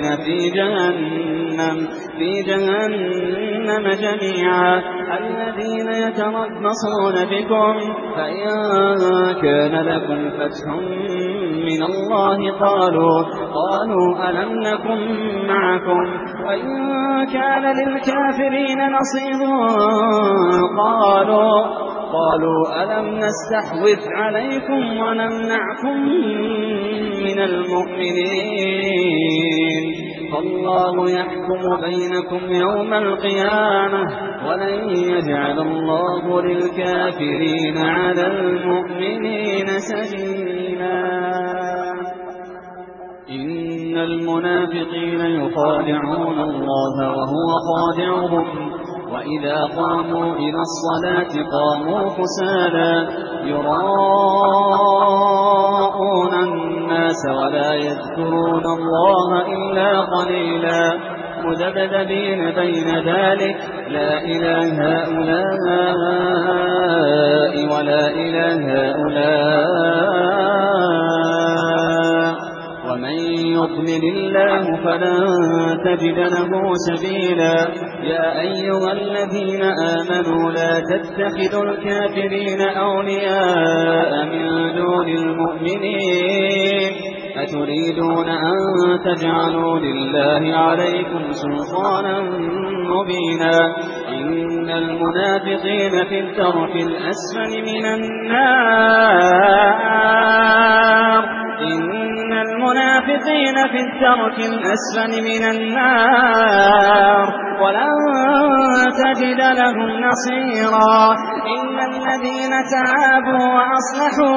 في جهنم جميعا الذين يتربصون بكم فإن كان لكم فتح من الله قالوا ألم نكن معكم وإن كان للكافرين نصيب قالوا ألم نستحوذ عليكم ونمنعكم من المؤمنين فالله يحكم بينكم يوم القيامة ولن يجعل الله للكافرين على المؤمنين سبيلا إن المنافقين يخادعون الله وهو خادعهم وإذا قاموا إلى الصلاة قاموا كسالى يراءون الناس ولا يذكرون الله إلا قليلا مذبذبين بين ذلك لا إلى هؤلاء ولا إلى هؤلاء ومن يضلل الله فلن تجد له سبيلا يا أيها الذين آمنوا لا تتخذوا الكافرين أولياء من دون المؤمنين أتريدون أن تجعلوا لله عليكم سلطانا مبينا إن المنافقين في الدرك الأسفل من النار إن المنافقين في الدرك الأسفل من النار ولن تجد لهم نصيرا إلا الذين تابوا وأصلحوا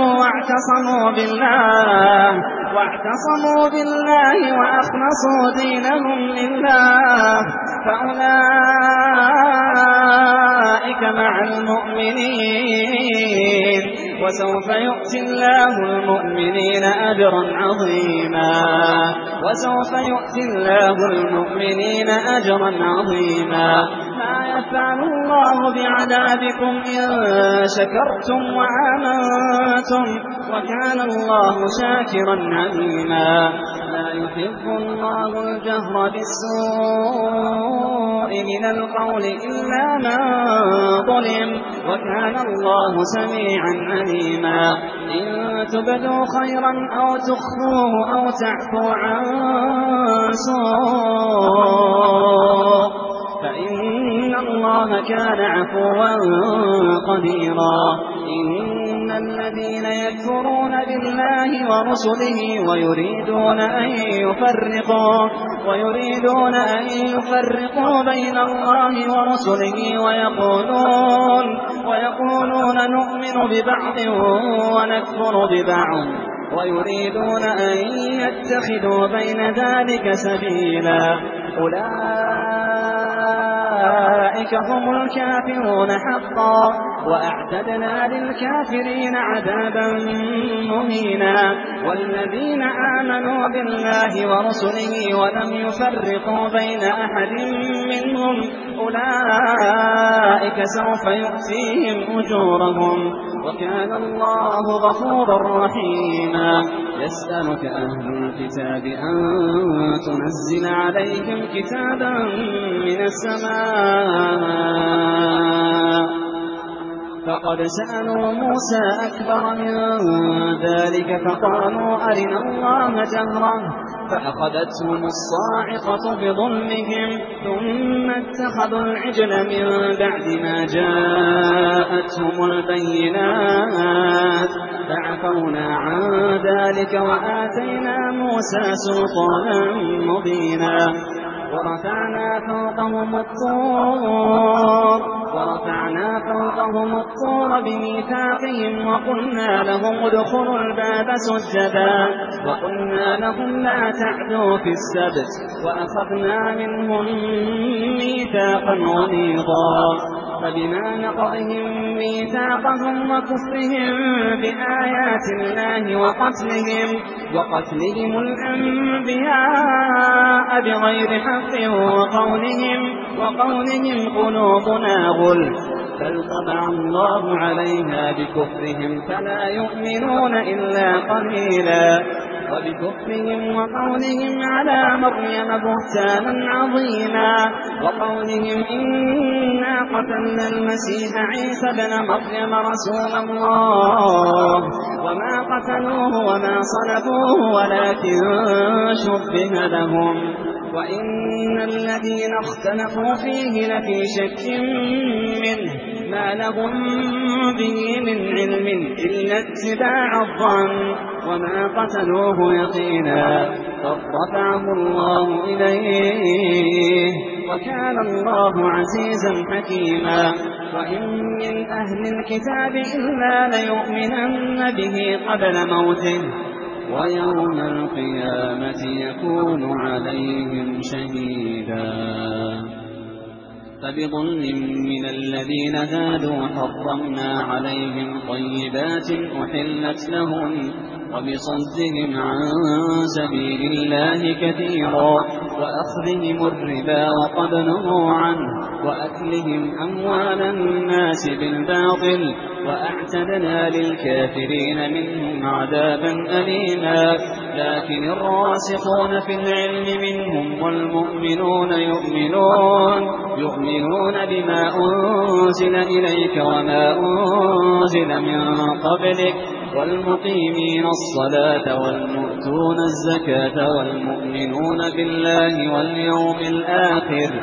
واعتصموا بالله وأخلصوا دينهم لله فأولئك مع المؤمنين وسوف يؤتي الله المؤمنين أجرا عظيما ما يفعل الله بعذابكم إن شكرتم وآمنتم وكان الله شاكرا عليما لا يحب الله الجهر بالسوء من القول إلا من ظلم وكان الله سميعا عليما إن تبدوا خيرا أو تخفوه أو تعفو عن سوء فإن الله كان عفوا قديرا إن الذين يكفرون بالله ورسله ويريدون أن يفرقوا بين الله ورسله ويقولون نؤمن ببعض ونكفر ببعض ويريدون أن يتخذوا بين ذلك سبيلا أولئك هم الكافرون حقا وأعتدنا للكافرين عذابا مهينا والذين آمنوا بالله ورسله ولم يفرقوا بين أحد منهم أولئك سوف يؤتيهم أجورهم وكان الله غفورا رحيما يسألك أهل الكتاب أن تنزل عليهم كتابا من السماء فقد سألوا موسى أكبر من ذلك فقالوا أرنا الله جهرة فأخذتهم الصاعقة بظلمهم ثم اتخذوا العجل من بعد ما جاءتهم البينات فعفونا عن ذلك وآتينا موسى سلطانا مبينا ورفعنا فوقهم الطور بميثاقهم وقلنا لهم ادخلوا الباب سجدا وقلنا لهم لا تعدوا في السبت وأخذنا منهم ميثاقا غليظا فبما نقضهم ميثاقهم وكفرهم بآيات الله وقتلهم الأنبياء بغير حق وقولهم قلوبنا غلف بل طبع الله عليها بكفرهم فلا يؤمنون إلا قليلا وبكفرهم وقولهم على مريم بهتانا عظيما وقولهم إنا قتلنا المسيح عيسى بن مريم رسول الله وما قتلوه وما صلبوه ولكن شبه لهم وإن الذين اختلفوا فيه لفي شك منه ما لهم به من علم إلا اتباع الظن وما قتلوه يقينا قد رفعه الله إليه وكان الله عزيزا حكيما وإن من أهل الكتاب إلا ليؤمنن به قبل موته ويوم القيامة يكون عليهم شهيدا فبظلم من الذين هادوا حرمنا عليهم طيبات أحلت لهم وبصدهم عن سبيل الله كثيرا وأخذهم الربا وقد نهوا عنه وأكلهم أموال الناس بالباطل وأعتدنا للكافرين منهم عذابا أليما لكن الراسخون في العلم منهم والمؤمنون يؤمنون بما أنزل إليك وما أنزل من قبلك والمقيمين الصلاة والمؤتون الزكاة والمؤمنون بالله واليوم الآخر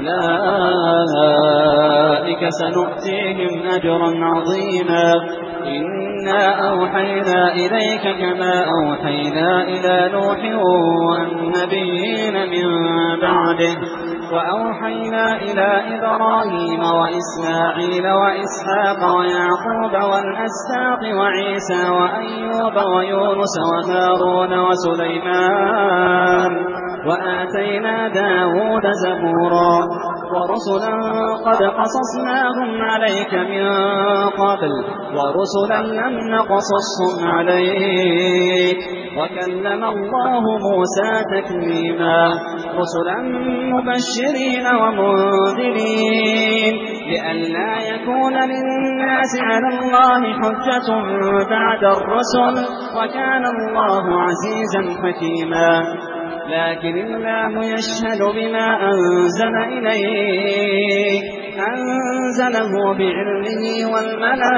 أولئك سنؤتيهم أجرا عظيما إنا أوحينا إليك كما أوحينا إلى نوح والنبيين من بعده وأوحينا إلى إبراهيم وإسماعيل وإسحاق ويعقوب والأسباط وعيسى وأيوب ويونس وهارون وسليمان وآتينا داود زبورا ورسلا قد قصصناهم عليك من قبل ورسلا لم نقصصهم عليك وكلم الله موسى تكليما رسلا مبشرين ومنذرين لئلا يكون للناس على الله حجة بعد الرسل وكان الله عزيزا حكيما لكن الله يشهد بما أنزل إليك أنزله بعلمه والملائكة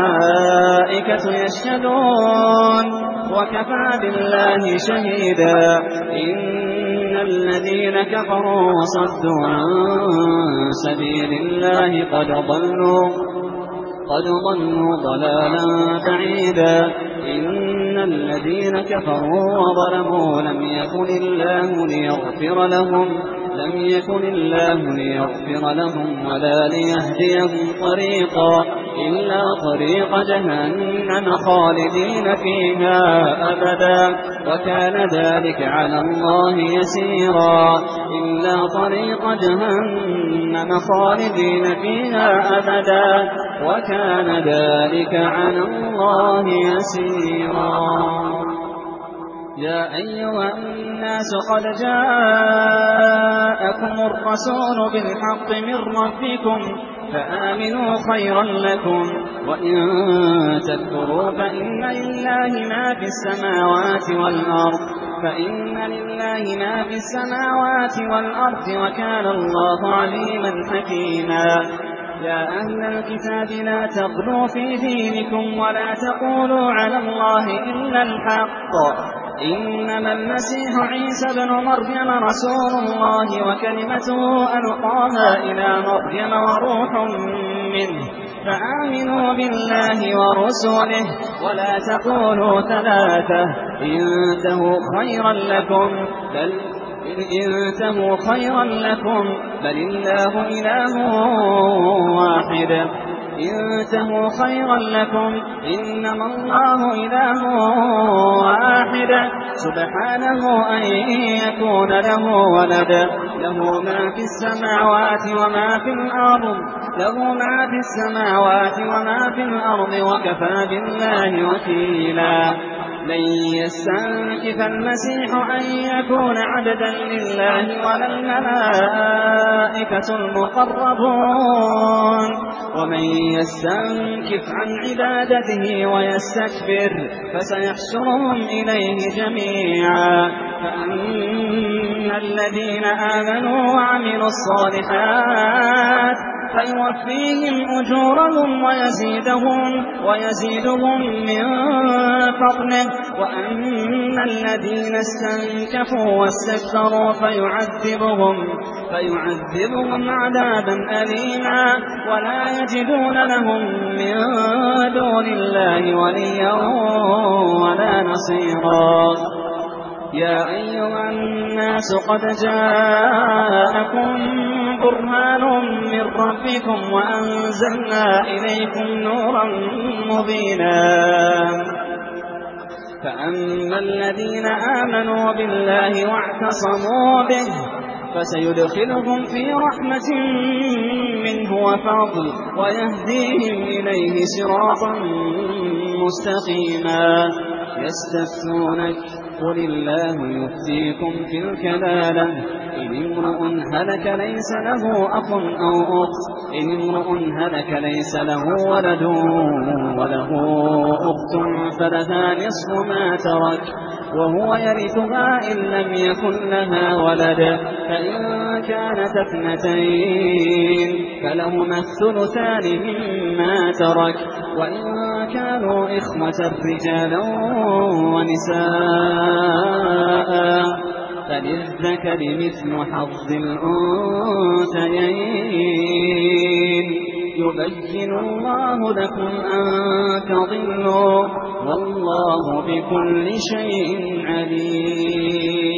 يشهدون وكفى بالله شهيدا إن الذين كفروا وصدوا عن سبيل الله قد ضلوا ضلالا بعيدا إن الذين كفروا وظلموا لم يكن الله ليغفر لهم ولا ليهديهم طريقا إلا طريق جهنم خالدين فيها أبدا وكان ذلك على الله يسيرا إلا طريق جهنم خالدين فيها أبدا وكان ذلك على الله يسيرا يا أيها الناس قد جاءكم الرسول بالحق من ربكم فآمنوا خيرا لكم وإن تكفروا فإن لله ما في السماوات والأرض وكان الله عليما حكيما يا أهل الكتاب لا تغلوا في دينكم ولا تقولوا على الله إلا الحق إنما المسيح عيسى بن مريم رسول الله وكلمته ألقاها إلى مريم وروح منه فآمنوا بالله ورسوله ولا تقولوا ثلاثة انتهوا خيرا لكم بل الله إله واحد انتهوا خيرا لكم إنما الله إله واحد سبحانه أن يكون له ولد له ما في السماوات وما في الأرض وكفى بالله وكيلا لن يستنكف المسيح أن يكون عبدا لله ولا الملائكة المقربون ومن يستنكف عن عبادته ويستكبر فسيحشرهم إليه جميعا فأما الذين آمنوا وعملوا الصالحات فيوفيهم أجورهم ويزيدهم من فضله وأما الذين استنكفوا واستكبروا فيعذبهم عذابا أليما ولا يجدون لهم من دون الله وليا ولا نصيرا يا أيها الناس قد جاءكم برهان من ربكم وأنزلنا إليكم نورا مبينا فأما الذين آمنوا بالله واعتصموا به فسيدخلهم في رحمة منه وفضل ويهديهم إليه صراطا مستقيما يستفتونك قل الله يفتيكم في الكلالة إن امرؤ هلك ليس له أخ أو أخت إن امرؤ هلك ليس له ولد وله أخت فلها نصف ما ترك وهو يرثها إن لم يكن لها ولد فإن كانت اثنتين فلهما الثلثان مما ترك وإن كانوا إخوة رجالا ونساء فللذكر مثل حظ الأنثيين يبين الله لكم أن تضلوا والله بكل شيء عليم